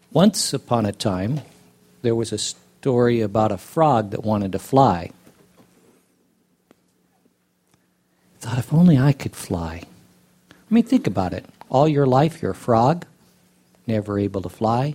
Once upon a time, there was a story about a frog that wanted to fly. Thought, if only I could fly. I mean, think about it. All your life, you're a frog, never able to fly.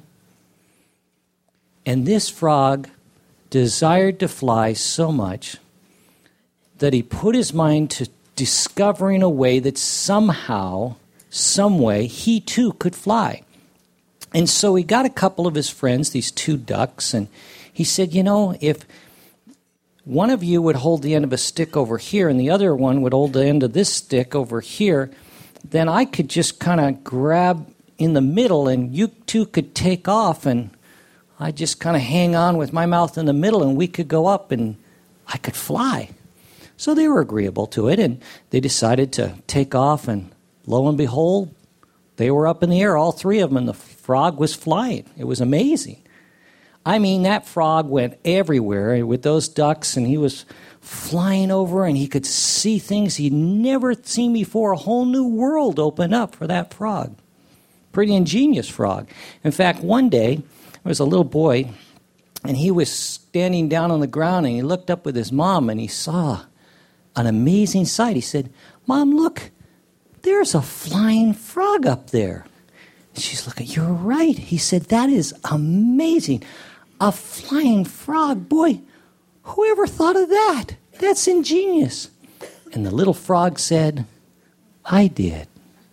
And this frog desired to fly so much that he put his mind to discovering a way that somehow, some way, he too could fly. And so he got a couple of his friends, these two ducks, and he said, you know, if one of you would hold the end of a stick over here and the other one would hold the end of this stick over here, then I could just kind of grab in the middle and you two could take off and I just kind of hang on with my mouth in the middle and we could go up and I could fly. So they were agreeable to it and they decided to take off, and lo and behold, they were up in the air, all three of them, and the frog was flying. It was amazing. I mean, that frog went everywhere with those ducks, and he was flying over, and he could see things he'd never seen before. A whole new world opened up for that frog. Pretty ingenious frog. In fact, one day, there was a little boy, and he was standing down on the ground, and he looked up with his mom, and he saw an amazing sight. He said, "Mom, look, there's a flying frog up there." And she's looking, "You're right." He said, "That is amazing. A flying frog. Boy, whoever thought of that? That's ingenious." And the little frog said, "I did,"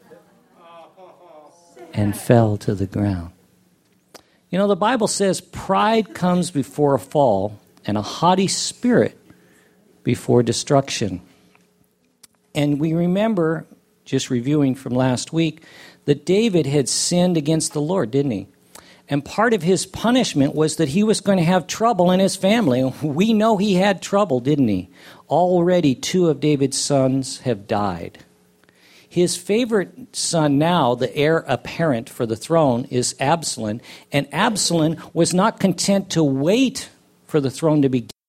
and fell to the ground. You know, the Bible says pride comes before a fall and a haughty spirit before destruction. And we remember, just reviewing from last week, that David had sinned against the Lord, didn't he? And part of his punishment was that he was going to have trouble in his family. We know he had trouble, didn't he? Already 2 of David's sons have died. His favorite son now, the heir apparent for the throne, is Absalom. And Absalom was not content to wait for the throne to be